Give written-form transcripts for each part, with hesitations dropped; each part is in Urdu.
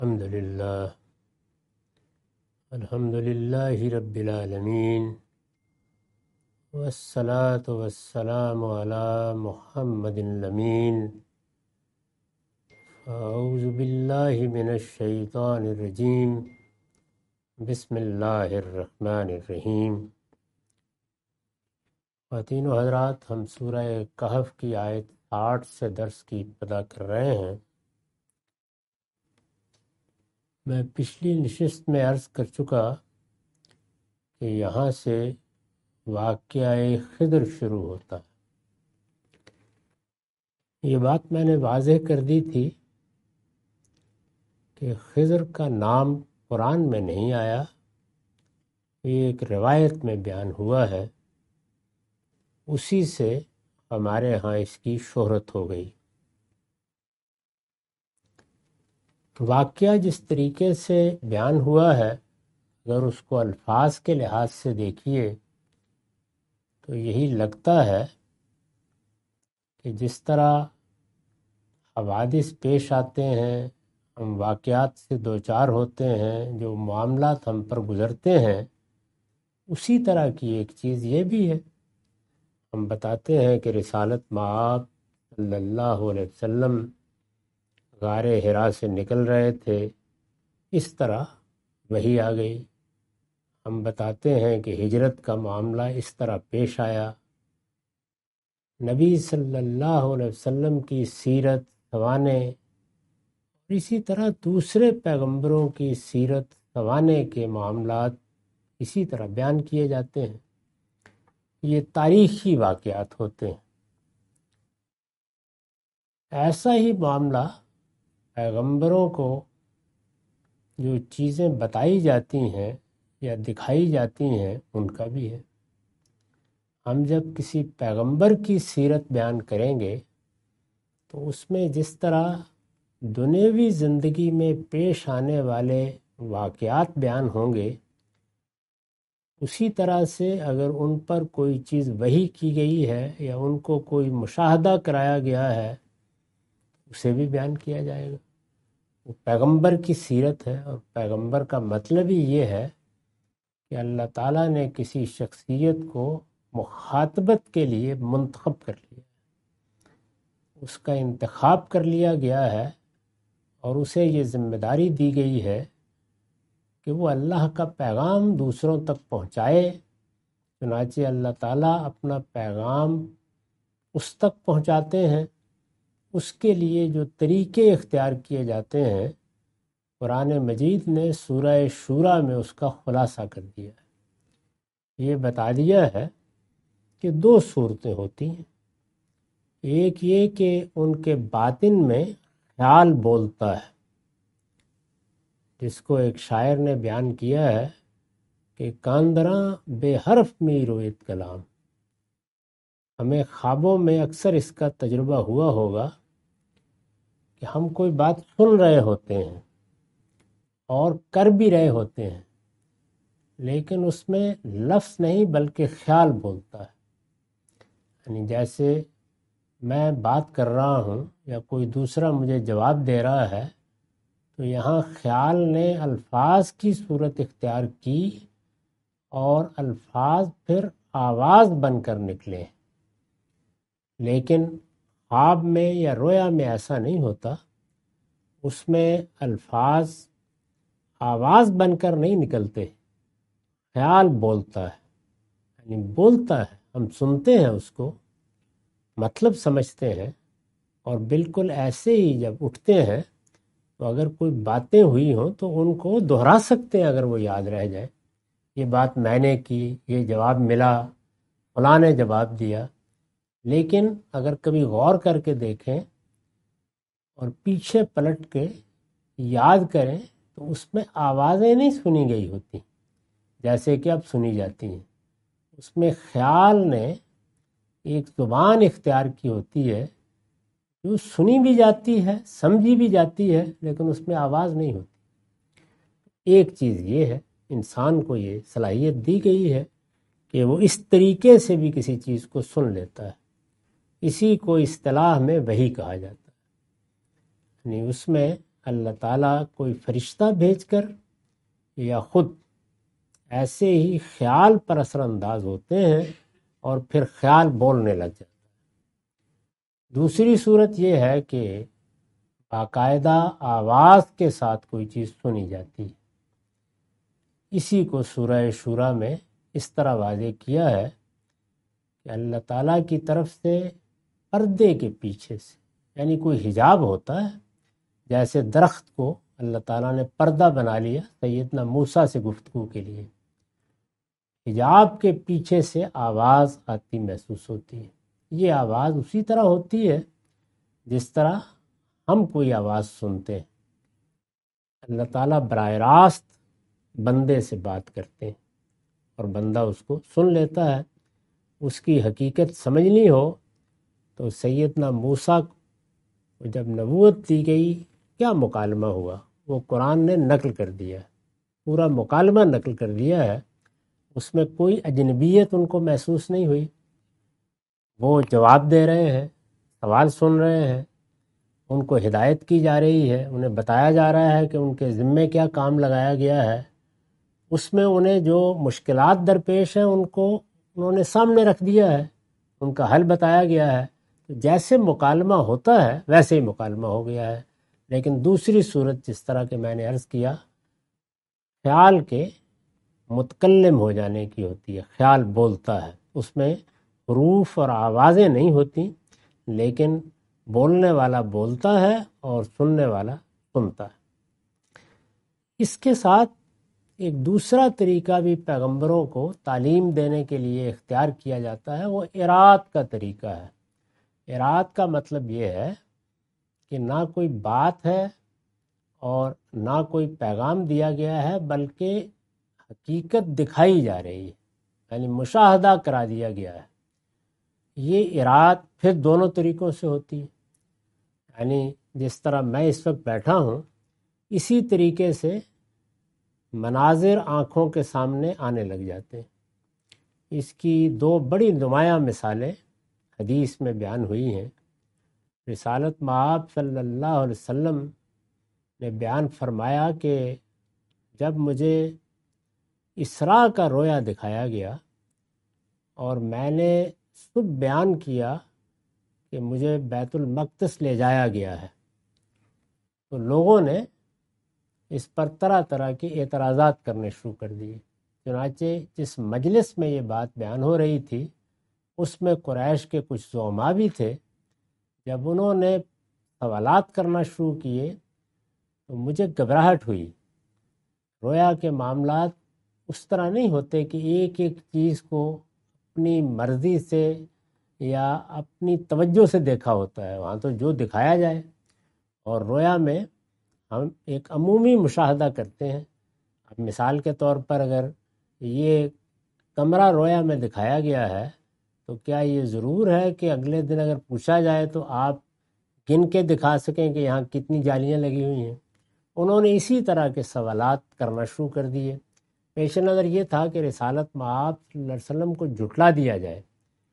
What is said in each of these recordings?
الحمد للہ رب العالمین والصلاة والسلام علی محمد الامین اعوذ باللہ من الشیطان الرجیم بسم اللہ الرحمن الرحیم۔ خواتین و حضرات، ہم سورہ کہف کی آیت 8 سے درس کی ابتدا کر رہے ہیں۔ میں پچھلی نشست میں عرض کر چکا کہ یہاں سے واقعہ خضر شروع ہوتا ہے۔ یہ بات میں نے واضح کر دی تھی کہ خضر کا نام قرآن میں نہیں آیا، یہ ایک روایت میں بیان ہوا ہے، اسی سے ہمارے ہاں اس کی شہرت ہو گئی۔ واقعہ جس طریقے سے بیان ہوا ہے، اگر اس کو الفاظ کے لحاظ سے دیکھیے تو یہی لگتا ہے کہ جس طرح حوادث پیش آتے ہیں، ہم واقعات سے دوچار ہوتے ہیں، جو معاملات ہم پر گزرتے ہیں، اسی طرح کی ایک چیز یہ بھی ہے۔ ہم بتاتے ہیں کہ رسالت مآب صلی اللہ علیہ وسلم غار حرا سے نکل رہے تھے، اس طرح وحی آ گئی۔ ہم بتاتے ہیں کہ ہجرت کا معاملہ اس طرح پیش آیا۔ نبی صلی اللہ علیہ وسلم کی سیرت، سوانح، اور اسی طرح دوسرے پیغمبروں کی سیرت، سوانح کے معاملات اسی طرح بیان کیے جاتے ہیں۔ یہ تاریخی واقعات ہوتے ہیں۔ ایسا ہی معاملہ پیغمبروں کو جو چیزیں بتائی جاتی ہیں یا دکھائی جاتی ہیں ان کا بھی ہے۔ ہم جب کسی پیغمبر کی سیرت بیان کریں گے تو اس میں جس طرح دنیوی زندگی میں پیش آنے والے واقعات بیان ہوں گے، اسی طرح سے اگر ان پر کوئی چیز وحی کی گئی ہے یا ان کو کوئی مشاہدہ کرایا گیا ہے، اسے بھی بیان کیا جائے گا۔ وہ پیغمبر کی سیرت ہے، اور پیغمبر کا مطلب ہی یہ ہے کہ اللہ تعالیٰ نے کسی شخصیت کو مخاطبت کے لیے منتخب کر لیا، اس کا انتخاب کر لیا گیا ہے، اور اسے یہ ذمہ داری دی گئی ہے کہ وہ اللہ کا پیغام دوسروں تک پہنچائے۔ چنانچہ اللہ تعالیٰ اپنا پیغام اس تک پہنچاتے ہیں، اس کے لیے جو طریقے اختیار کیے جاتے ہیں، قرآن مجید نے سورہ شورى میں اس کا خلاصہ کر دیا ہے۔ یہ بتا دیا ہے کہ 2 صورتیں ہوتی ہیں۔ ایک یہ کہ ان کے باطن میں خیال بولتا ہے، جس کو ایک شاعر نے بیان کیا ہے کہ کاندراں بے حرف میں رویت کلام۔ ہمیں خوابوں میں اکثر اس کا تجربہ ہوا ہوگا کہ ہم کوئی بات سن رہے ہوتے ہیں اور کر بھی رہے ہوتے ہیں، لیکن اس میں لفظ نہیں بلکہ خیال بولتا ہے۔ یعنی جیسے میں بات کر رہا ہوں یا کوئی دوسرا مجھے جواب دے رہا ہے، تو یہاں خیال نے الفاظ کی صورت اختیار کی اور الفاظ پھر آواز بن کر نکلے۔ لیکن خواب میں یا رویا میں ایسا نہیں ہوتا، اس میں الفاظ آواز بن کر نہیں نکلتے، خیال بولتا ہے۔ یعنی بولتا ہے، ہم سنتے ہیں، اس کو مطلب سمجھتے ہیں، اور بالکل ایسے ہی جب اٹھتے ہیں تو اگر کوئی باتیں ہوئی ہوں تو ان کو دہرا سکتے ہیں اگر وہ یاد رہ جائے۔ یہ بات میں نے کی، یہ جواب ملا، فلاں نے جواب دیا۔ لیکن اگر کبھی غور کر کے دیکھیں اور پیچھے پلٹ کے یاد کریں تو اس میں آوازیں نہیں سنی گئی ہوتی جیسے کہ اب سنی جاتی ہیں۔ اس میں خیال نے ایک زبان اختیار کی ہوتی ہے جو سنی بھی جاتی ہے، سمجھی بھی جاتی ہے، لیکن اس میں آواز نہیں ہوتی۔ ایک چیز یہ ہے، انسان کو یہ صلاحیت دی گئی ہے کہ وہ اس طریقے سے بھی کسی چیز کو سن لیتا ہے۔ اسی کو اصطلاح میں وحی کہا جاتا ہے۔ یعنی اس میں اللہ تعالیٰ کوئی فرشتہ بھیج کر یا خود ایسے ہی خیال پر اثر انداز ہوتے ہیں اور پھر خیال بولنے لگ جاتا ہے۔ دوسری صورت یہ ہے کہ باقاعدہ آواز کے ساتھ کوئی چیز سنی جاتی ہے۔ اسی کو سورہ شورا میں اس طرح واضح کیا ہے کہ اللہ تعالیٰ کی طرف سے پردے کے پیچھے سے، یعنی کوئی حجاب ہوتا ہے، جیسے درخت کو اللہ تعالیٰ نے پردہ بنا لیا سیدنا موسیٰ سے گفتگو کے لیے، حجاب کے پیچھے سے آواز آتی محسوس ہوتی ہے۔ یہ آواز اسی طرح ہوتی ہے جس طرح ہم کوئی آواز سنتے ہیں۔ اللہ تعالیٰ براہ راست بندے سے بات کرتے ہیں اور بندہ اس کو سن لیتا ہے۔ اس کی حقیقت سمجھنی ہو تو سیدنا موسیٰ کو جب نبوت دی گئی کیا مکالمہ ہوا، وہ قرآن نے نقل کر دیا ہے، پورا مکالمہ نقل کر دیا ہے۔ اس میں کوئی اجنبیت ان کو محسوس نہیں ہوئی۔ وہ جواب دے رہے ہیں، سوال سن رہے ہیں، ان کو ہدایت کی جا رہی ہے، انہیں بتایا جا رہا ہے کہ ان کے ذمے کیا کام لگایا گیا ہے۔ اس میں انہیں جو مشکلات درپیش ہیں ان کو انہوں نے سامنے رکھ دیا ہے، ان کا حل بتایا گیا ہے۔ جیسے مکالمہ ہوتا ہے ویسے ہی مکالمہ ہو گیا ہے۔ لیکن دوسری صورت جس طرح کہ میں نے عرض کیا، خیال کے متکلم ہو جانے کی ہوتی ہے، خیال بولتا ہے، اس میں حروف اور آوازیں نہیں ہوتی، لیکن بولنے والا بولتا ہے اور سننے والا سنتا ہے۔ اس کے ساتھ ایک دوسرا طریقہ بھی پیغمبروں کو تعلیم دینے کے لیے اختیار کیا جاتا ہے، وہ اراد کا طریقہ ہے۔ اراد کا مطلب یہ ہے کہ نہ کوئی بات ہے اور نہ کوئی پیغام دیا گیا ہے، بلکہ حقیقت دکھائی جا رہی ہے، یعنی مشاہدہ کرا دیا گیا ہے۔ یہ اراد پھر دونوں طریقوں سے ہوتی ہے، یعنی جس طرح میں اس وقت بیٹھا ہوں اسی طریقے سے مناظر آنکھوں کے سامنے آنے لگ جاتے ہیں۔ اس کی دو بڑی نمایاں مثالیں حدیث میں بیان ہوئی ہیں۔ رسالت مآب صلی اللہ علیہ وسلم نے بیان فرمایا کہ جب مجھے اسراء کا رویا دکھایا گیا اور میں نے صبح بیان کیا کہ مجھے بیت المقدس لے جایا گیا ہے، تو لوگوں نے اس پر طرح طرح کے اعتراضات کرنے شروع کر دیے۔ چنانچہ جس مجلس میں یہ بات بیان ہو رہی تھی اس میں قریش کے کچھ زعماء بھی تھے۔ جب انہوں نے سوالات کرنا شروع کیے تو مجھے گھبراہٹ ہوئی۔ رویا کے معاملات اس طرح نہیں ہوتے کہ ایک ایک چیز کو اپنی مرضی سے یا اپنی توجہ سے دیکھا ہوتا ہے، وہاں تو جو دکھایا جائے، اور رویا میں ہم ایک عمومی مشاہدہ کرتے ہیں۔ اب مثال کے طور پر اگر یہ کمرہ رویا میں دکھایا گیا ہے تو کیا یہ ضرور ہے کہ اگلے دن اگر پوچھا جائے تو آپ گن کے دکھا سکیں کہ یہاں کتنی جالیاں لگی ہوئی ہیں؟ انہوں نے اسی طرح کے سوالات کرنا شروع کر دیے۔ پیش نظر یہ تھا کہ رسالت مآب صلی اللہ علیہ وسلم کو جھٹلا دیا جائے۔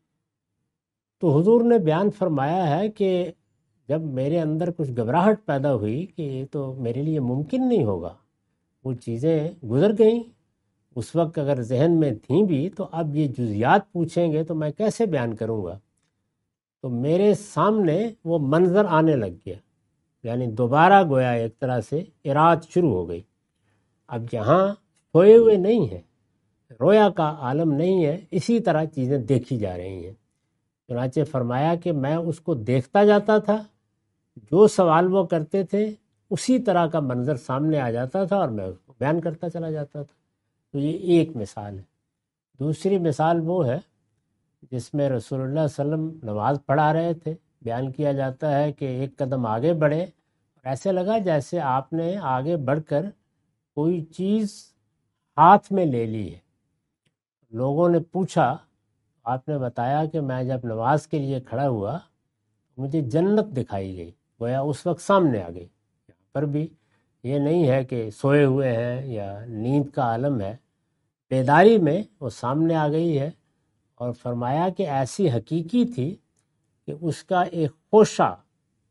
تو حضور نے بیان فرمایا ہے کہ جب میرے اندر کچھ گھبراہٹ پیدا ہوئی کہ یہ تو میرے لیے ممکن نہیں ہوگا، وہ چیزیں گزر گئیں، اس وقت اگر ذہن میں تھیں بھی تو اب یہ جزیات پوچھیں گے تو میں کیسے بیان کروں گا؟ تو میرے سامنے وہ منظر آنے لگ گیا، یعنی دوبارہ گویا ایک طرح سے اراد شروع ہو گئی۔ اب یہاں سوئے ہوئے نہیں ہیں، رویا کا عالم نہیں ہے، اسی طرح چیزیں دیکھی جا رہی ہیں۔ چنانچہ فرمایا کہ میں اس کو دیکھتا جاتا تھا، جو سوال وہ کرتے تھے اسی طرح کا منظر سامنے آ جاتا تھا اور میں اس کو بیان کرتا چلا جاتا تھا۔ تو یہ ایک مثال ہے۔ دوسری مثال وہ ہے جس میں رسول اللہ صلی اللہ علیہ وسلم نماز پڑھا رہے تھے۔ بیان کیا جاتا ہے کہ ایک قدم آگے بڑھے اور ایسے لگا جیسے آپ نے آگے بڑھ کر کوئی چیز ہاتھ میں لے لی ہے۔ لوگوں نے پوچھا، آپ نے بتایا کہ میں جب نماز کے لیے کھڑا ہوا مجھے جنت دکھائی گئی، گویا اس وقت سامنے آ گئی۔ یہاں پر بھی یہ نہیں ہے کہ سوئے ہوئے ہیں یا نیند کا عالم ہے، بیداری میں وہ سامنے آ گئی ہے۔ اور فرمایا کہ ایسی حقیقی تھی کہ اس کا ایک خوشہ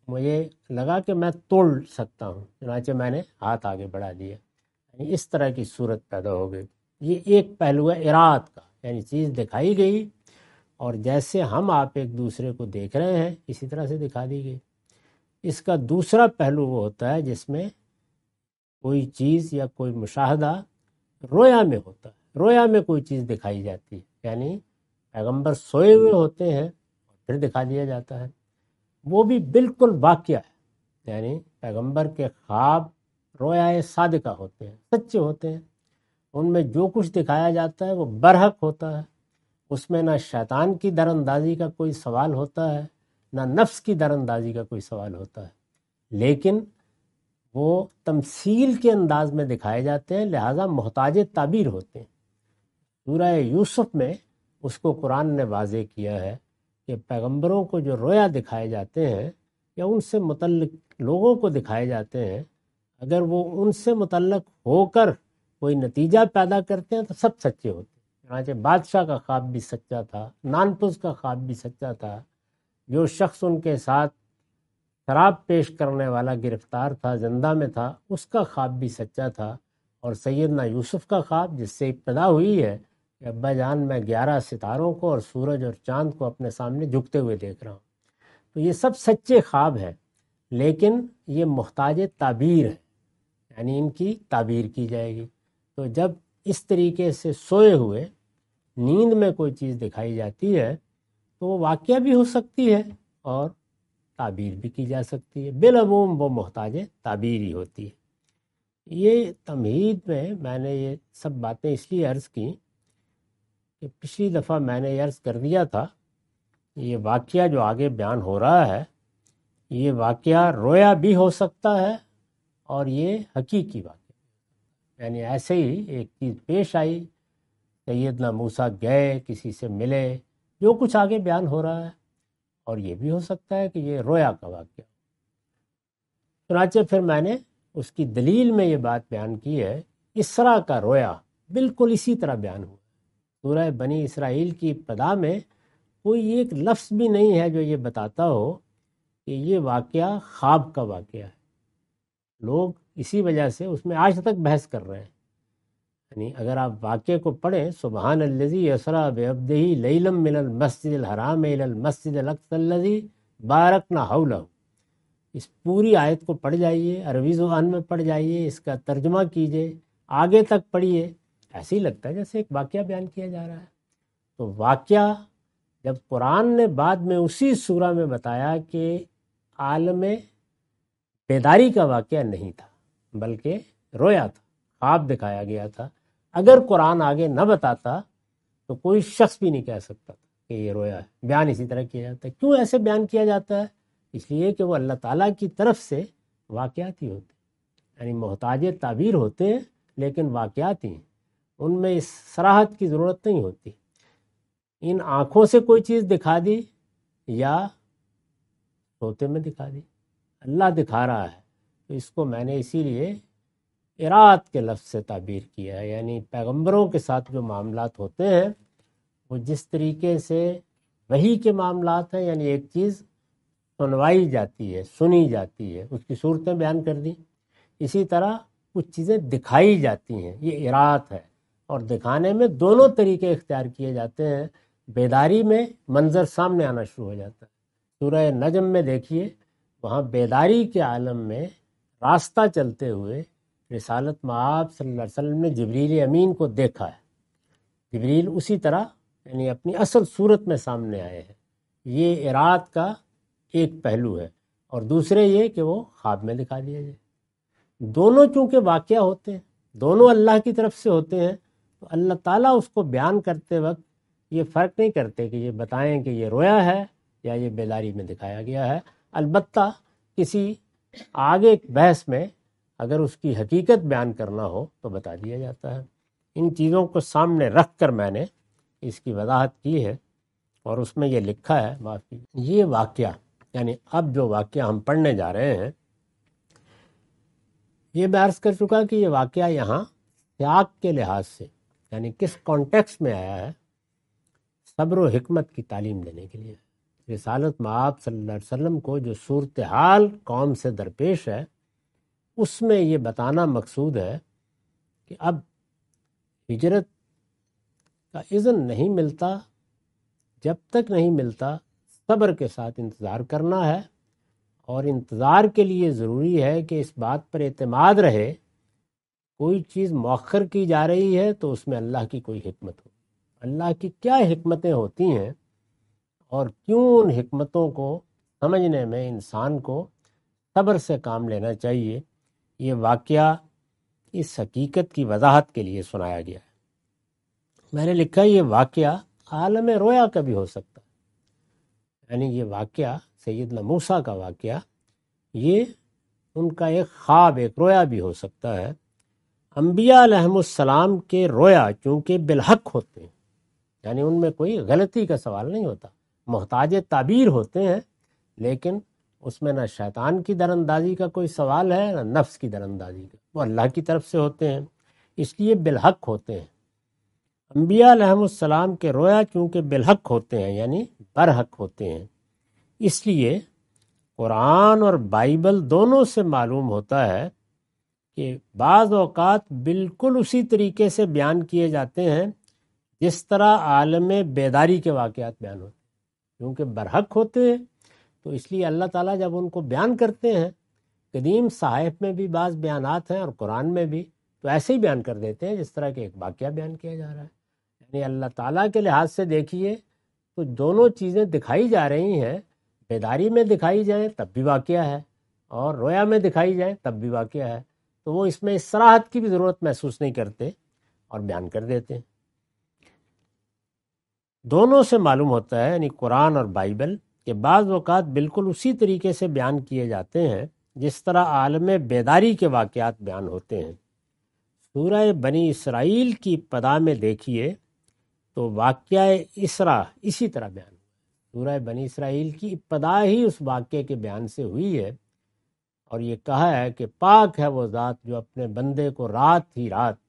مجھے لگا کہ میں توڑ سکتا ہوں، چنانچہ میں نے ہاتھ آگے بڑھا دیا، یعنی اس طرح کی صورت پیدا ہو گئی۔ یہ ایک پہلو ہے اراد کا، یعنی چیز دکھائی گئی اور جیسے ہم آپ ایک دوسرے کو دیکھ رہے ہیں اسی طرح سے دکھا دی گئی۔ اس کا دوسرا پہلو وہ ہوتا ہے جس میں کوئی چیز یا کوئی مشاہدہ رویا میں ہوتا ہے، رویا میں کوئی چیز دکھائی جاتی ہے، یعنی پیغمبر سوئے ہوئے ہوتے ہیں پھر دکھا دیا جاتا ہے، وہ بھی بالکل واقعہ ہے، یعنی پیغمبر کے خواب رویا صادقہ ہوتے ہیں، سچے ہوتے ہیں، ان میں جو کچھ دکھایا جاتا ہے وہ برحق ہوتا ہے، اس میں نہ شیطان کی در اندازی کا کوئی سوال ہوتا ہے نہ نفس کی در اندازی کا کوئی سوال ہوتا ہے، لیکن وہ تمثیل کے انداز میں دکھائے جاتے ہیں، لہٰذا محتاج تعبیر ہوتے ہیں۔ سورہ یوسف میں اس کو قرآن نے واضح کیا ہے کہ پیغمبروں کو جو رویا دکھائے جاتے ہیں یا ان سے متعلق لوگوں کو دکھائے جاتے ہیں، اگر وہ ان سے متعلق ہو کر کوئی نتیجہ پیدا کرتے ہیں تو سب سچے ہوتے ہیں۔ چنانچہ بادشاہ کا خواب بھی سچا تھا، نانپس کا خواب بھی سچا تھا، جو شخص ان کے ساتھ شراب پیش کرنے والا گرفتار تھا، زندہ میں تھا، اس کا خواب بھی سچا تھا، اور سیدنا یوسف کا خواب جس سے ابتدا ہوئی ہے کہ ابا جان میں 11 ستاروں کو اور سورج اور چاند کو اپنے سامنے جھکتے ہوئے دیکھ رہا ہوں، تو یہ سب سچے خواب ہیں، لیکن یہ محتاج تعبیر ہے، یعنی ان کی تعبیر کی جائے گی۔ تو جب اس طریقے سے سوئے ہوئے نیند میں کوئی چیز دکھائی جاتی ہے تو وہ واقعہ بھی ہو سکتی ہے اور تعبیر بھی کی جا سکتی ہے، بالعموم وہ محتاج تعبیر ہی ہوتی ہے۔ یہ تمہید میں نے یہ سب باتیں اس لیے عرض کی کہ پچھلی دفعہ میں نے عرض کر دیا تھا یہ واقعہ جو آگے بیان ہو رہا ہے یہ واقعہ رویا بھی ہو سکتا ہے اور یہ حقیقی واقعہ، یعنی ایسے ہی ایک چیز پیش آئی، سیدنا موسیٰ گئے، کسی سے ملے، جو کچھ آگے بیان ہو رہا ہے، اور یہ بھی ہو سکتا ہے کہ یہ رویا کا واقعہ۔ چنانچہ پھر میں نے اس کی دلیل میں یہ بات بیان کی ہے، اسرا کا رویا بالکل اسی طرح بیان ہوا۔ سورہ بنی اسرائیل کی ابتدا میں کوئی ایک لفظ بھی نہیں ہے جو یہ بتاتا ہو کہ یہ واقعہ خواب کا واقعہ ہے۔ لوگ اسی وجہ سے اس میں آج تک بحث کر رہے ہیں، یعنی اگر آپ واقعے کو پڑھیں، سبحان الذی اسریٰ بعبدہ لیلا من المسجد الحرام الی المسجد الاقصی الذی بارکنا حولہ، اس پوری آیت کو پڑھ جائیے، عربی زبان میں پڑھ جائیے، اس کا ترجمہ کیجئے، آگے تک پڑھیے، ایسے ہی لگتا ہے جیسے ایک واقعہ بیان کیا جا رہا ہے۔ تو واقعہ جب قرآن نے بعد میں اسی سورہ میں بتایا کہ عالم بیداری کا واقعہ نہیں تھا بلکہ رویا تھا، خواب دکھایا گیا تھا، اگر قرآن آگے نہ بتاتا تو کوئی شخص بھی نہیں کہہ سکتا تھا کہ یہ رویا ہے۔ بیان اسی طرح کیا جاتا ہے۔ کیوں ایسے بیان کیا جاتا ہے؟ اس لیے کہ وہ اللہ تعالیٰ کی طرف سے واقعات ہی ہوتے ہیں، یعنی محتاج تعبیر ہوتے ہیں لیکن واقعات ہی ہیں، ان میں اس صراحت کی ضرورت نہیں ہوتی۔ ان آنکھوں سے کوئی چیز دکھا دی یا سوتے میں دکھا دی، اللہ دکھا رہا ہے، تو اس کو میں نے اسی لیے اراد کے لفظ سے تعبیر کیا ہے، یعنی پیغمبروں کے ساتھ جو معاملات ہوتے ہیں وہ جس طریقے سے وحی کے معاملات ہیں، یعنی ایک چیز سنوائی جاتی ہے، سنی جاتی ہے، اس کی صورتیں بیان کر دیں، اسی طرح کچھ چیزیں دکھائی جاتی ہیں، یہ اراد ہے، اور دکھانے میں دونوں طریقے اختیار کیے جاتے ہیں۔ بیداری میں منظر سامنے آنا شروع ہو جاتا ہے، سورہ نجم میں دیکھیے، وہاں بیداری کے عالم میں راستہ چلتے ہوئے رسالت مآب صلی اللہ علیہ وسلم نے جبریل امین کو دیکھا ہے، جبریل اسی طرح یعنی اپنی اصل صورت میں سامنے آئے ہیں۔ یہ اراد کا ایک پہلو ہے، اور دوسرے یہ کہ وہ خواب میں دکھا دیا جائے۔ دونوں چونکہ واقعہ ہوتے ہیں، دونوں اللہ کی طرف سے ہوتے ہیں، تو اللہ تعالیٰ اس کو بیان کرتے وقت یہ فرق نہیں کرتے کہ یہ بتائیں کہ یہ رویا ہے یا یہ بیداری میں دکھایا گیا ہے۔ البتہ کسی آگے بحث میں اگر اس کی حقیقت بیان کرنا ہو تو بتا دیا جاتا ہے۔ ان چیزوں کو سامنے رکھ کر میں نے اس کی وضاحت کی ہے، اور اس میں یہ لکھا ہے معافی یہ واقعہ، یعنی اب جو واقعہ ہم پڑھنے جا رہے ہیں، یہ میں عرض کر چکا کہ یہ واقعہ یہاں سیاق کے لحاظ سے یعنی کس کانٹیکس میں آیا ہے، صبر و حکمت کی تعلیم دینے کے لیے۔ رسالت مآب صلی اللہ علیہ وسلم کو جو صورتحال قوم سے درپیش ہے اس میں یہ بتانا مقصود ہے کہ اب ہجرت کا اذن نہیں ملتا، جب تک نہیں ملتا صبر کے ساتھ انتظار کرنا ہے، اور انتظار کے لیے ضروری ہے کہ اس بات پر اعتماد رہے کوئی چیز مؤخر کی جا رہی ہے تو اس میں اللہ کی کوئی حکمت ہو، اللہ کی کیا حکمتیں ہوتی ہیں اور کیوں ان حکمتوں کو سمجھنے میں انسان کو صبر سے کام لینا چاہیے، یہ واقعہ اس حقیقت کی وضاحت کے لیے سنایا گیا ہے۔ میں نے لکھا یہ واقعہ عالم رویا کا بھی ہو سکتا ہے، یعنی یہ واقعہ سیدنا موسیٰ کا واقعہ یہ ان کا ایک خواب، ایک رویا بھی ہو سکتا ہے۔ انبیاء علیہم السلام کے رویا چونکہ بالحق ہوتے ہیں، یعنی ان میں کوئی غلطی کا سوال نہیں ہوتا، محتاج تعبیر ہوتے ہیں، لیکن اس میں نہ شیطان کی دراندازی کا کوئی سوال ہے نہ نفس کی دراندازی کا، وہ اللہ کی طرف سے ہوتے ہیں، اس لیے بالحق ہوتے ہیں۔ انبیاء علیہم السلام کے رویا چونکہ بالحق ہوتے ہیں یعنی برحق ہوتے ہیں، اس لیے قرآن اور بائبل دونوں سے معلوم ہوتا ہے کہ بعض اوقات بالکل اسی طریقے سے بیان کیے جاتے ہیں جس طرح عالم بیداری کے واقعات بیان ہوتے ہیں، کیونکہ برحق ہوتے ہیں تو اس لیے اللہ تعالیٰ جب ان کو بیان کرتے ہیں، قدیم صحائف میں بھی بعض بیانات ہیں اور قرآن میں بھی، تو ایسے ہی بیان کر دیتے ہیں جس طرح کہ ایک واقعہ بیان کیا جا رہا ہے۔ یعنی اللہ تعالیٰ کے لحاظ سے دیکھیے تو دونوں چیزیں دکھائی جا رہی ہیں، بیداری میں دکھائی جائیں تب بھی واقعہ ہے اور رویا میں دکھائی جائیں تب بھی واقعہ ہے، تو وہ اس میں اس صراحت کی بھی ضرورت محسوس نہیں کرتے اور بیان کر دیتے ہیں۔ دونوں سے معلوم ہوتا ہے یعنی قرآن اور بائبل کہ بعض اوقات بالکل اسی طریقے سے بیان کیے جاتے ہیں جس طرح عالم بیداری کے واقعات بیان ہوتے ہیں۔ سورہ بنی اسرائیل کی ابتدا میں دیکھیے تو واقعہ اسرا اسی طرح بیان ہوا۔ سورہ بنی اسرائیل کی ابتدا ہی اس واقعے کے بیان سے ہوئی ہے، اور یہ کہا ہے کہ پاک ہے وہ ذات جو اپنے بندے کو رات ہی رات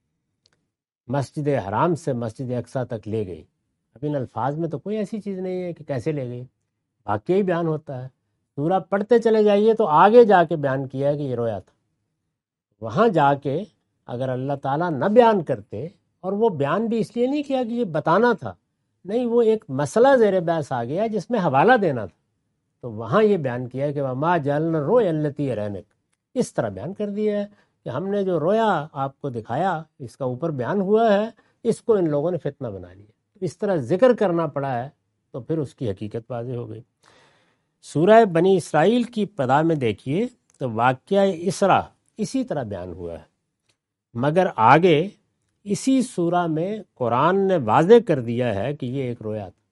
مسجد حرام سے مسجد اقصیٰ تک لے گئی۔ اب ان الفاظ میں تو کوئی ایسی چیز نہیں ہے کہ کیسے لے گئی، واقعی بیان ہوتا ہے۔ سورہ پڑھتے چلے جائیے تو آگے جا کے بیان کیا ہے کہ یہ رویا تھا، وہاں جا کے اگر اللہ تعالیٰ نہ بیان کرتے، اور وہ بیان بھی اس لیے نہیں کیا کہ یہ بتانا تھا، نہیں، وہ ایک مسئلہ زیر بحث آ گیا جس میں حوالہ دینا تھا، تو وہاں یہ بیان کیا کہ وما جعلنا الرؤیا التي ارینک، اس طرح بیان کر دیا ہے کہ ہم نے جو رویا آپ کو دکھایا اس کا اوپر بیان ہوا ہے، اس کو ان لوگوں نے فتنہ بنا لیا، اس طرح ذکر کرنا پڑا ہے تو پھر اس کی حقیقت واضح ہو گئی۔ سورہ بنی اسرائیل کی ابتدا میں دیکھیے تو واقعہ اسرا اسی طرح بیان ہوا ہے، مگر آگے اسی سورہ میں قرآن نے واضح کر دیا ہے کہ یہ ایک رویا تھا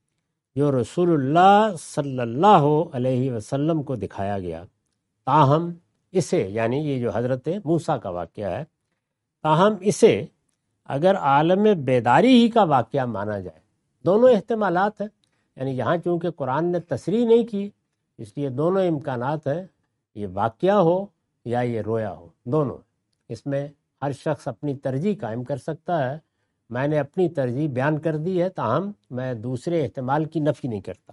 جو رسول اللہ صلی اللہ علیہ وسلم کو دکھایا گیا، تاہم اسے، یعنی یہ جو حضرت موسیٰ کا واقعہ ہے، تاہم اسے اگر عالم بیداری ہی کا واقعہ مانا جائے، دونوں احتمالات ہیں، یعنی یہاں چونکہ قرآن نے تصریح نہیں کی اس لیے دونوں امکانات ہیں، یہ واقعہ ہو یا یہ رویا ہو، دونوں، اس میں ہر شخص اپنی ترجیح قائم کر سکتا ہے۔ میں نے اپنی ترجیح بیان کر دی ہے، تاہم میں دوسرے احتمال کی نفی نہیں کرتا۔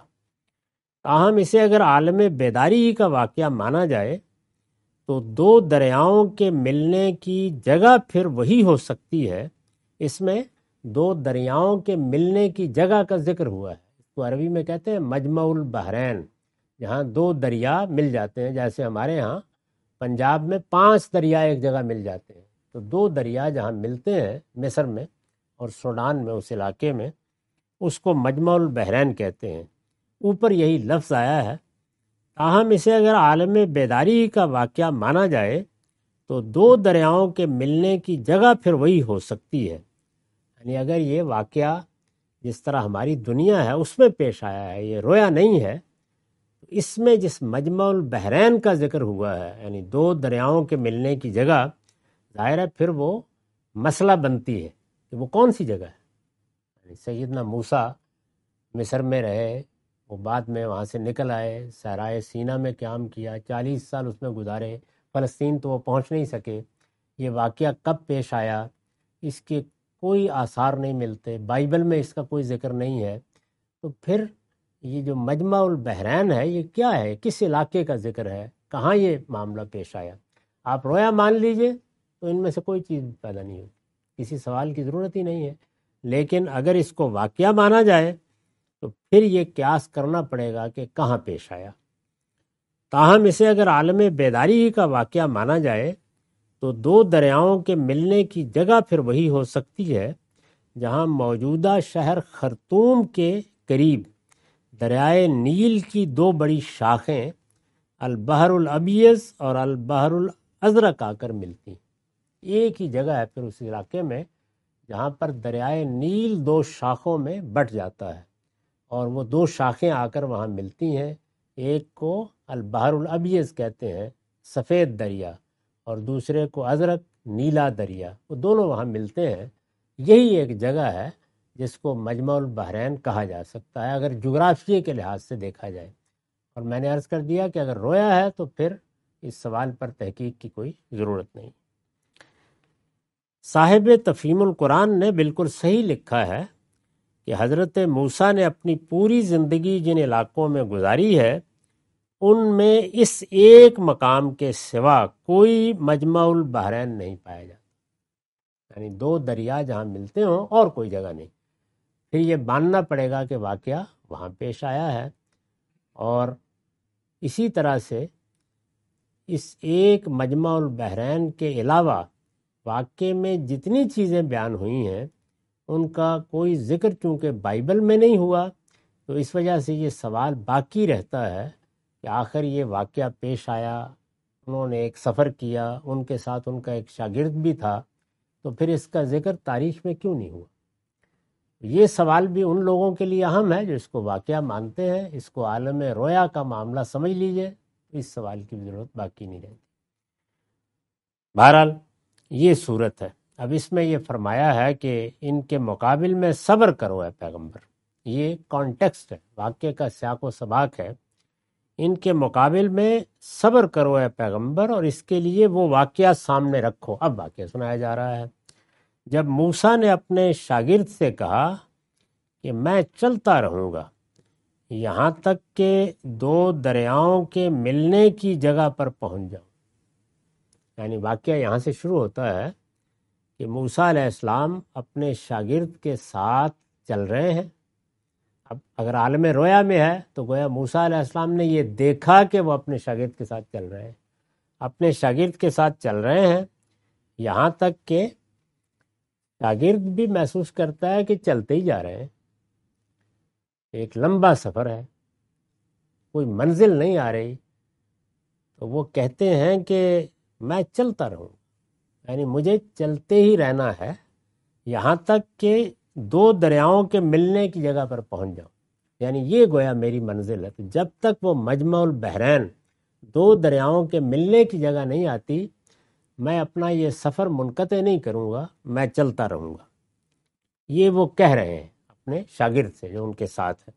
تاہم اسے اگر عالم بیداری ہی کا واقعہ مانا جائے تو دو دریاؤں کے ملنے کی جگہ پھر وہی ہو سکتی ہے۔ اس میں دو دریاؤں کے ملنے کی جگہ کا ذکر ہوا ہے، اس کو عربی میں کہتے ہیں مجمع البحرین، جہاں دو دریا مل جاتے ہیں، جیسے ہمارے ہاں پنجاب میں 5 دریا ایک جگہ مل جاتے ہیں، تو 2 دریا جہاں ملتے ہیں مصر میں اور سوڈان میں، اس علاقے میں، اس کو مجمع البحرین کہتے ہیں، اوپر یہی لفظ آیا ہے۔ تاہم اسے اگر عالم بیداری کا واقعہ مانا جائے تو 2 دریاؤں کے ملنے کی جگہ پھر وہی ہو سکتی ہے، یعنی اگر یہ واقعہ جس طرح ہماری دنیا ہے اس میں پیش آیا ہے، یہ رویا نہیں ہے، اس میں جس مجمع البحرین کا ذکر ہوا ہے، یعنی 2 دریاؤں کے ملنے کی جگہ، ظاہر ہے پھر وہ مسئلہ بنتی ہے کہ وہ کون سی جگہ ہے۔ یعنی سیدنا موسیٰ مصر میں رہے، وہ بعد میں وہاں سے نکل آئے، صحرائے سینا میں قیام کیا، 40 سال اس میں گزارے، فلسطین تو وہ پہنچ نہیں سکے، یہ واقعہ کب پیش آیا اس کے کوئی آثار نہیں ملتے، بائبل میں اس کا کوئی ذکر نہیں ہے، تو پھر یہ جو مجمع البحرین ہے یہ کیا ہے، کس علاقے کا ذکر ہے، کہاں یہ معاملہ پیش آیا؟ آپ رویا مان لیجئے تو ان میں سے کوئی چیز پیدا نہیں ہوتی، کسی سوال کی ضرورت ہی نہیں ہے۔ لیکن اگر اس کو واقعہ مانا جائے تو پھر یہ قیاس کرنا پڑے گا کہ کہاں پیش آیا۔ تاہم اسے اگر عالم بیداری ہی کا واقعہ مانا جائے تو دو دریاؤں کے ملنے کی جگہ پھر وہی ہو سکتی ہے جہاں موجودہ شہر خرطوم کے قریب دریائے نیل کی دو بڑی شاخیں البحر الابیض اور البحر الازرق آ کر ملتی ہیں۔ ایک ہی جگہ ہے پھر اس علاقے میں جہاں پر دریائے نیل دو شاخوں میں بٹ جاتا ہے، اور وہ دو شاخیں آ کر وہاں ملتی ہیں۔ ایک کو البحر الابیض کہتے ہیں، سفید دریا، اور دوسرے کو ازرق، نیلا دریا، وہ دونوں وہاں ملتے ہیں۔ یہی ایک جگہ ہے جس کو مجمع البحرین کہا جا سکتا ہے اگر جغرافیے کے لحاظ سے دیکھا جائے۔ اور میں نے عرض کر دیا کہ اگر رویا ہے تو پھر اس سوال پر تحقیق کی کوئی ضرورت نہیں۔ صاحب تفہیم القرآن نے بالکل صحیح لکھا ہے کہ حضرت موسیٰ نے اپنی پوری زندگی جن علاقوں میں گزاری ہے ان میں اس ایک مقام کے سوا کوئی مجمع البحرین نہیں پایا جاتا، یعنی دو دریا جہاں ملتے ہوں اور کوئی جگہ نہیں۔ پھر یہ ماننا پڑے گا کہ واقعہ وہاں پیش آیا ہے۔ اور اسی طرح سے اس ایک مجمع البحرین کے علاوہ واقعے میں جتنی چیزیں بیان ہوئی ہیں ان کا کوئی ذکر چونکہ بائبل میں نہیں ہوا، تو اس وجہ سے یہ سوال باقی رہتا ہے کہ آخر یہ واقعہ پیش آیا، انہوں نے ایک سفر کیا، ان کے ساتھ ان کا ایک شاگرد بھی تھا، تو پھر اس کا ذکر تاریخ میں کیوں نہیں ہوا؟ یہ سوال بھی ان لوگوں کے لیے اہم ہے جو اس کو واقعہ مانتے ہیں۔ اس کو عالم رویا کا معاملہ سمجھ لیجئے، اس سوال کی ضرورت باقی نہیں رہتی۔ بہرحال یہ صورت ہے۔ اب اس میں یہ فرمایا ہے کہ ان کے مقابل میں صبر کرو اے پیغمبر، یہ کانٹیکسٹ ہے، واقعے کا سیاق و سباق ہے۔ ان کے مقابل میں صبر کرو اے پیغمبر، اور اس کے لیے وہ واقعہ سامنے رکھو۔ اب واقعہ سنایا جا رہا ہے۔ جب موسیٰ نے اپنے شاگرد سے کہا کہ میں چلتا رہوں گا یہاں تک کہ دو دریاؤں کے ملنے کی جگہ پر پہنچ جاؤں، یعنی واقعہ یہاں سے شروع ہوتا ہے کہ موسیٰ علیہ السلام اپنے شاگرد کے ساتھ چل رہے ہیں۔ اب اگر عالم رویا میں ہے تو گویا موسیٰ علیہ السلام نے یہ دیکھا کہ وہ اپنے شاگرد کے ساتھ چل رہے ہیں، اپنے شاگرد کے ساتھ چل رہے ہیں یہاں تک کہ شاگرد بھی محسوس کرتا ہے کہ چلتے ہی جا رہے ہیں، ایک لمبا سفر ہے، کوئی منزل نہیں آ رہی، تو وہ کہتے ہیں کہ میں چلتا رہوں، یعنی مجھے چلتے ہی رہنا ہے یہاں تک کہ دو دریاؤں کے ملنے کی جگہ پر پہنچ جاؤں، یعنی یہ گویا میری منزل ہے۔ تو جب تک وہ مجمع البحرین دو دریاؤں کے ملنے کی جگہ نہیں آتی میں اپنا یہ سفر منقطع نہیں کروں گا، میں چلتا رہوں گا۔ یہ وہ کہہ رہے ہیں اپنے شاگرد سے جو ان کے ساتھ ہے۔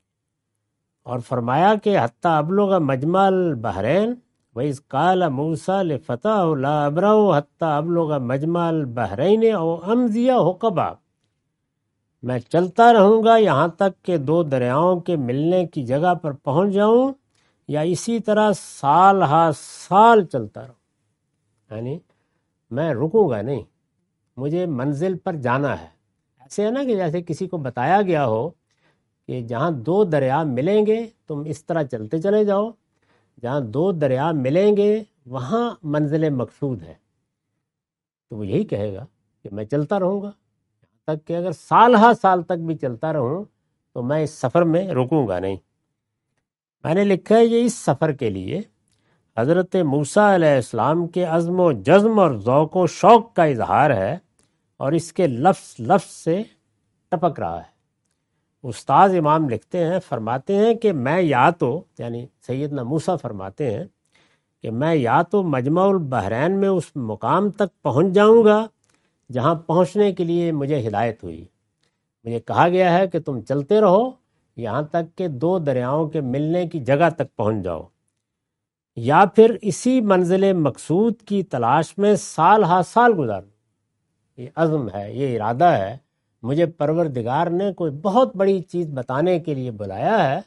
اور فرمایا کہ حتی ابلغ مجمع البحرین وَإِذْ قَالَ مُوسَىٰ لِفَتَاهُ لَا أَبْرَحُ حَتَّىٰ أَبْلُغَ مَجْمَعَ الْبَحْرَيْنِ أَوْ أَمْضِيَ حُقَبًا، میں چلتا رہوں گا یہاں تک کہ دو دریاؤں کے ملنے کی جگہ پر پہنچ جاؤں، یا اسی طرح سال ہا سال چلتا رہوں، یعنی میں رکوں گا نہیں، مجھے منزل پر جانا ہے۔ ایسے ہے نا کہ جیسے کسی کو بتایا گیا ہو کہ جہاں دو دریا ملیں گے تم اس طرح چلتے چلے جاؤ، جہاں دو دریا ملیں گے وہاں منزل مقصود ہے، تو وہ یہی کہے گا کہ میں چلتا رہوں گا یہاں تک کہ اگر سال ہا سال تک بھی چلتا رہوں تو میں اس سفر میں رکوں گا نہیں۔ میں نے لکھا ہے یہ اس سفر کے لیے حضرت موسیٰ علیہ السلام کے عزم و جزم اور ذوق و شوق کا اظہار ہے، اور اس کے لفظ لفظ سے ٹپک رہا ہے۔ استاذ امام لکھتے ہیں، فرماتے ہیں کہ میں یا تو، یعنی سیدنا موسیٰ فرماتے ہیں کہ میں یا تو مجمع البحرین میں اس مقام تک پہنچ جاؤں گا جہاں پہنچنے کے لیے مجھے ہدایت ہوئی، مجھے کہا گیا ہے کہ تم چلتے رہو یہاں تک کہ دو دریاؤں کے ملنے کی جگہ تک پہنچ جاؤ، یا پھر اسی منزل مقصود کی تلاش میں سال ہا سال گزاروں۔ یہ عزم ہے، یہ ارادہ ہے، مجھے پروردگار نے کوئی بہت بڑی چیز بتانے کے لیے بلایا ہے،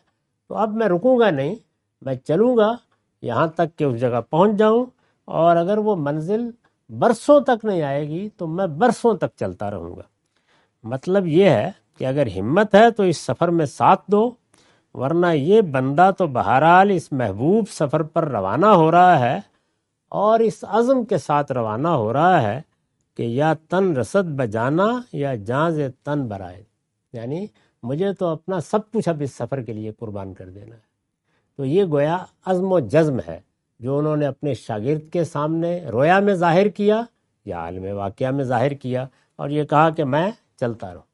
تو اب میں رکوں گا نہیں، میں چلوں گا یہاں تک کہ اس جگہ پہنچ جاؤں، اور اگر وہ منزل برسوں تک نہیں آئے گی تو میں برسوں تک چلتا رہوں گا۔ مطلب یہ ہے کہ اگر ہمت ہے تو اس سفر میں ساتھ دو، ورنہ یہ بندہ تو بہرحال اس محبوب سفر پر روانہ ہو رہا ہے، اور اس عزم کے ساتھ روانہ ہو رہا ہے کہ یا تن رسد بجانا یا جاز تن برائے، یعنی مجھے تو اپنا سب کچھ اب اس سفر کے لیے قربان کر دینا ہے۔ تو یہ گویا عزم و جزم ہے جو انہوں نے اپنے شاگرد کے سامنے رویا میں ظاہر کیا یا عالم واقعہ میں ظاہر کیا، اور یہ کہا کہ میں چلتا رہوں۔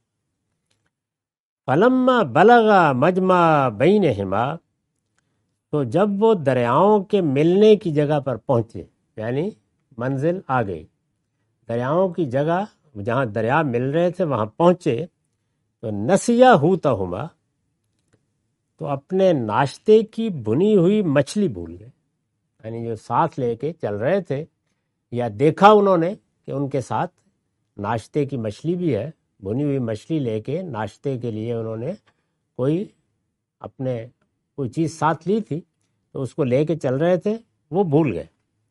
فلما بلغا مجمع بینہما، تو جب وہ دریاؤں کے ملنے کی جگہ پر پہنچے، یعنی منزل آ گئی، دریاؤں کی جگہ جہاں دریا مل رہے تھے وہاں پہنچے، تو نسیا ہوتہما، تو اپنے ناشتے کی بنی ہوئی مچھلی بھول گئے، یعنی جو ساتھ لے کے چل رہے تھے، یا دیکھا انہوں نے کہ ان کے ساتھ ناشتے کی مچھلی بھی ہے، بھنی ہوئی مچھلی لے کے ناشتے کے لیے انہوں نے کوئی چیز ساتھ لی تھی، تو اس کو لے کے چل رہے تھے، وہ بھول گئے،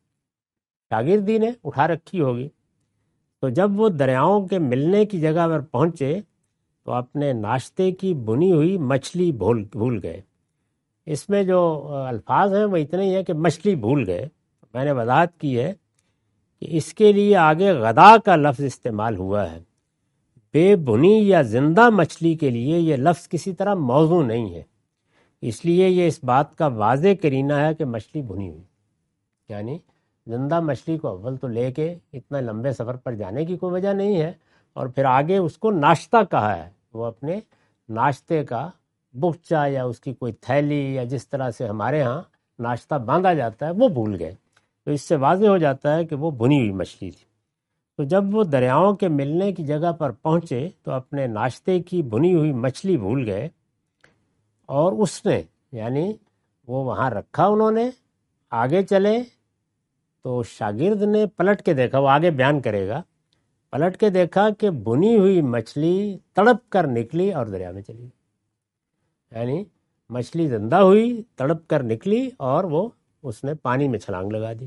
شاگردی نے اٹھا رکھی ہوگی۔ تو جب وہ دریاؤں کے ملنے کی جگہ پر پہنچے تو اپنے ناشتے کی بنی ہوئی مچھلی بھول گئے۔ اس میں جو الفاظ ہیں وہ اتنے ہی ہیں کہ مچھلی بھول گئے۔ میں نے وضاحت کی ہے کہ اس کے لیے آگے غدا کا لفظ استعمال ہوا ہے، بے بھنی یا زندہ مچھلی کے لیے یہ لفظ کسی طرح موضوع نہیں ہے، اس لیے یہ اس بات کا واضح کرینہ ہے کہ مچھلی بھنی ہوئی، یعنی زندہ مچھلی کو اول تو لے کے اتنا لمبے سفر پر جانے کی کوئی وجہ نہیں ہے، اور پھر آگے اس کو ناشتہ کہا ہے، وہ اپنے ناشتے کا بخچا یا اس کی کوئی تھیلی یا جس طرح سے ہمارے ہاں ناشتہ باندھا جاتا ہے وہ بھول گئے۔ تو اس سے واضح ہو جاتا ہے کہ وہ بھنی ہوئی مچھلی تھی۔ تو جب وہ دریاؤں کے ملنے کی جگہ پر پہنچے تو اپنے ناشتے کی بھنی ہوئی مچھلی بھول گئے، اور اس نے یعنی وہ وہاں رکھا، انہوں نے آگے چلے تو شاگرد نے پلٹ کے دیکھا، وہ آگے بیان کرے گا، پلٹ کے دیکھا کہ بھنی ہوئی مچھلی تڑپ کر نکلی اور دریا میں چلی گئی، یعنی مچھلی زندہ ہوئی، تڑپ کر نکلی، اور وہ اس نے پانی میں چھلانگ لگا دی۔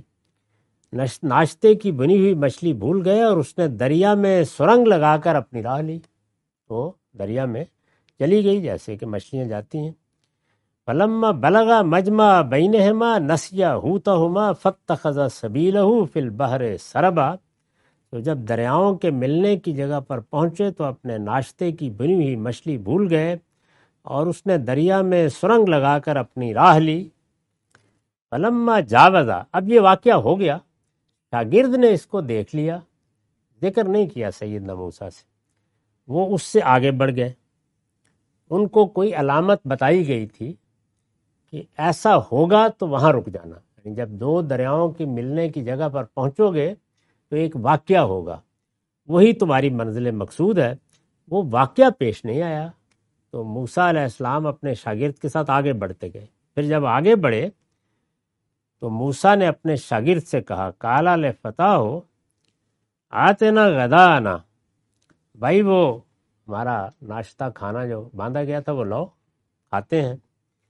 ناشتے کی بنی ہوئی مچھلی بھول گئے اور اس نے دریا میں سرنگ لگا کر اپنی راہ لی، وہ دریا میں چلی گئی جیسے کہ مچھلیاں جاتی ہیں۔ فلما بلغا مجمع بینہما نسیا ہوتہما فاتخذ سبیلہ فی البحر سربا، تو جب دریاؤں کے ملنے کی جگہ پر پہنچے تو اپنے ناشتے کی بنی ہوئی مچھلی بھول گئے اور اس نے دریا میں سرنگ لگا کر اپنی راہ لی۔ فلما جاوزا، اب یہ واقعہ ہو گیا، شاگرد نے اس کو دیکھ لیا، ذکر نہیں کیا سیدنا موسیٰ سے، وہ اس سے آگے بڑھ گئے۔ ان کو کوئی علامت بتائی گئی تھی کہ ایسا ہوگا تو وہاں رک جانا، یعنی جب دو دریاؤں کی ملنے کی جگہ پر پہنچو گے تو ایک واقعہ ہوگا، وہی تمہاری منزل مقصود ہے۔ وہ واقعہ پیش نہیں آیا، تو موسیٰ علیہ السلام اپنے شاگرد کے ساتھ آگے بڑھتے گئے۔ پھر جب آگے بڑھے تو موسیٰ نے اپنے شاگرد سے کہا، قال لفتاہ آتنا غدانا، بھائی وہ ہمارا ناشتہ کھانا جو باندھا گیا تھا وہ لو، کھاتے ہیں۔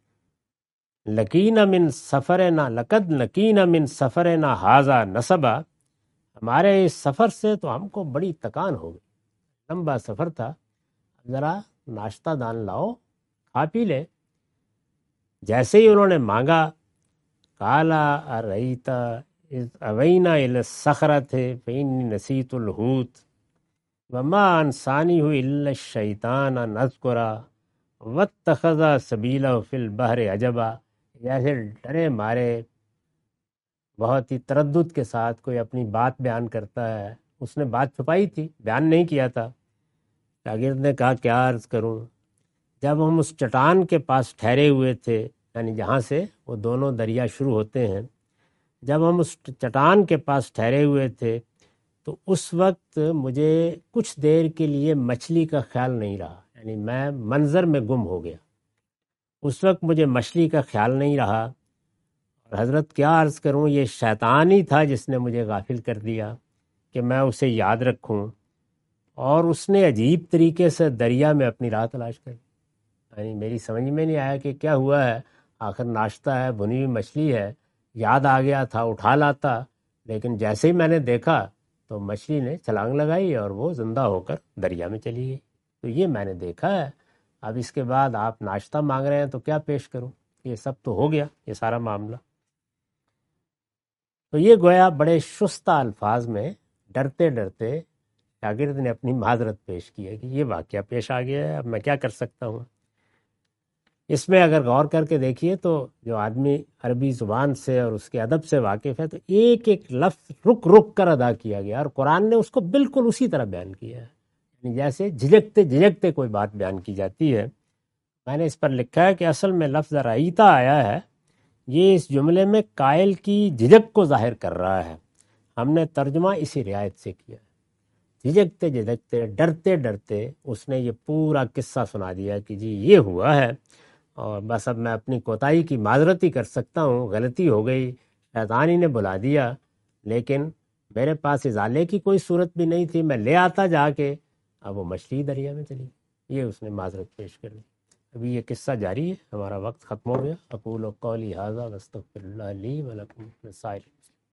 لقینا من سفرنا، لقد لقینا من سفرنا ھذا نصبا، ہمارے اس سفر سے تو ہم کو بڑی تکان ہو گئی، لمبا سفر تھا، ذرا ناشتہ دان لاؤ، کھا پی لے۔ جیسے ہی انہوں نے مانگا، قال ارأیت اذ اوینا الی الصخرۃ فانی نسیت الحوت وما انسانیہ الا الشیطان ان اذکرہ واتخذ سبیلہ فی البحر عجبا، جیسے ڈرے مارے بہت ہی تردد کے ساتھ کوئی اپنی بات بیان کرتا ہے، اس نے بات چھپائی تھی، بیان نہیں کیا تھا۔ شاگرد نے کہا کیا عرض کروں، جب ہم اس چٹان کے پاس ٹھہرے ہوئے تھے، یعنی جہاں سے وہ دونوں دریا شروع ہوتے ہیں، جب ہم اس چٹان کے پاس ٹھہرے ہوئے تھے تو اس وقت مجھے کچھ دیر کے لیے مچھلی کا خیال نہیں رہا، یعنی میں منظر میں گم ہو گیا، اس وقت مجھے مچھلی کا خیال نہیں رہا، اور حضرت کیا عرض کروں، یہ شیطان ہی تھا جس نے مجھے غافل کر دیا کہ میں اسے یاد رکھوں، اور اس نے عجیب طریقے سے دریا میں اپنی راہ تلاش کری، یعنی میری سمجھ میں نہیں آیا کہ کیا ہوا ہے، آخر ناشتہ ہے، بھنی ہوئی مچھلی ہے، یاد آ گیا تھا اٹھا لاتا، لیکن جیسے ہی میں نے دیکھا تو مچھلی نے چھلانگ لگائی اور وہ زندہ ہو کر دریا میں چلی گئی۔ تو یہ میں نے دیکھا ہے۔ اب اس کے بعد آپ ناشتہ مانگ رہے ہیں تو کیا پیش کروں؟ یہ سب تو ہو گیا یہ سارا معاملہ۔ تو یہ گویا بڑے شستہ الفاظ میں ڈرتے ڈرتے شاگرد نے اپنی معذرت پیش کی ہے کہ یہ واقعہ پیش آ گیا ہے، اب میں کیا کر سکتا ہوں۔ اس میں اگر غور کر کے دیکھیے تو جو آدمی عربی زبان سے اور اس کے ادب سے واقف ہے تو ایک ایک لفظ رک رک کر ادا کیا گیا، اور قرآن نے اس کو بالکل اسی طرح بیان کیا ہے، یعنی جیسے جھجکتے جھجکتے کوئی بات بیان کی جاتی ہے۔ میں نے اس پر لکھا ہے کہ اصل میں لفظ رعیتا آیا ہے، یہ اس جملے میں قائل کی جھجک کو ظاہر کر رہا ہے، ہم نے ترجمہ اسی رعایت سے کیا۔ جھجکتے جھجکتے ڈرتے ڈرتے اس نے یہ پورا قصہ سنا دیا کہ جی یہ ہوا ہے، اور بس اب میں اپنی کوتاہی کی معذرت ہی کر سکتا ہوں، غلطی ہو گئی، شیطان ہی نے بلا دیا، لیکن میرے پاس ازالے کی کوئی صورت بھی نہیں تھی، میں لے آتا جا کے، اب وہ مچھلی دریا میں چلی، یہ اس نے معذرت پیش کر دی۔ ابھی یہ قصہ جاری ہے، ہمارا وقت ختم ہو گیا۔ اقول قولی ھذا واستغفر اللہ لی ولکم ولسائر